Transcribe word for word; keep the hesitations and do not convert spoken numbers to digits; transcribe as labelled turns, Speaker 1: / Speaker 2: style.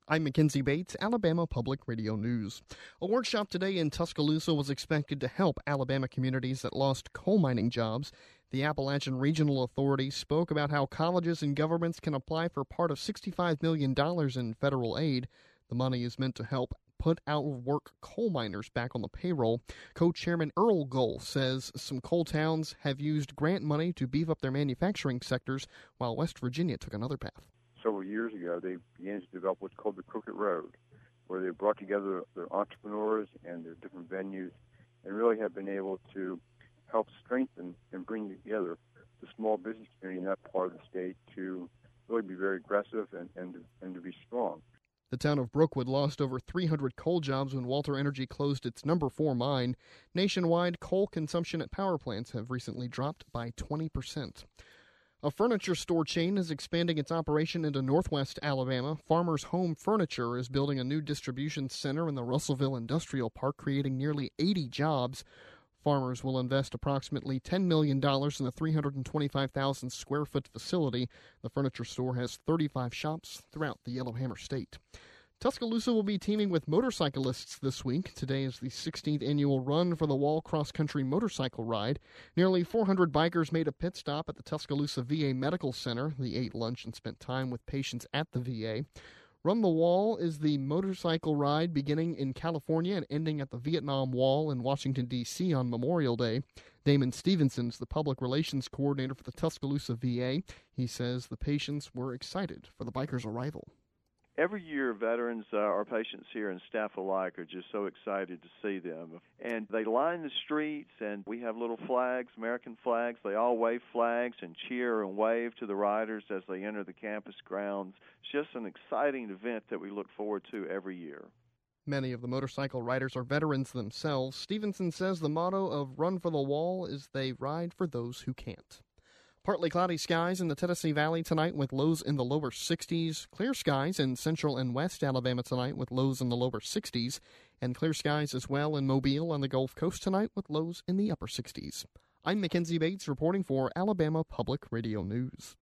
Speaker 1: I'm Mackenzie Bates, Alabama Public Radio News. A workshop today in Tuscaloosa was expected to help Alabama communities that lost coal mining jobs. The Appalachian Regional Authority spoke about how colleges and governments can apply for part of sixty-five million dollars in federal aid. The money is meant to help put out-of-work coal miners back on the payroll. Co-chairman Earl Gull says some coal towns have used grant money to beef up their manufacturing sectors, while West Virginia took another path.
Speaker 2: Several years ago, they began to develop what's called the Crooked Road, where they brought together their entrepreneurs and their different venues and really have been able to help strengthen and bring together the small business community in that part of the state to really be very aggressive and, and, and to be strong.
Speaker 1: The town of Brookwood lost over three hundred coal jobs when Walter Energy closed its number four mine. Nationwide, coal consumption at power plants have recently dropped by twenty percent. A furniture store chain is expanding its operation into northwest Alabama. Farmers Home Furniture is building a new distribution center in the Russellville Industrial Park, creating nearly eighty jobs. Farmers will invest approximately ten million dollars in the three hundred twenty-five thousand square foot facility. The furniture store has thirty-five shops throughout the Yellowhammer State. Tuscaloosa will be teaming with motorcyclists this week. Today is the sixteenth annual Run for the Wall cross-country motorcycle ride. Nearly four hundred bikers made a pit stop at the Tuscaloosa V A Medical Center. They ate lunch and spent time with patients at the V A. Run the Wall is the motorcycle ride beginning in California and ending at the Vietnam Wall in Washington, D C on Memorial Day. Damon Stevenson is the public relations coordinator for the Tuscaloosa V A. He says the patients were excited for the bikers' arrival.
Speaker 3: Every year, veterans, uh, our patients here and staff alike are just so excited to see them. And they line the streets, and we have little flags, American flags. They all wave flags and cheer and wave to the riders as they enter the campus grounds. It's just an exciting event that we look forward to every year.
Speaker 1: Many of the motorcycle riders are veterans themselves. Stevenson says the motto of Run for the Wall is they ride for those who can't. Partly cloudy skies in the Tennessee Valley tonight with lows in the lower sixties. Clear skies in central and west Alabama tonight with lows in the lower sixties. And clear skies as well in Mobile on the Gulf Coast tonight with lows in the upper sixties. I'm Mackenzie Bates reporting for Alabama Public Radio News.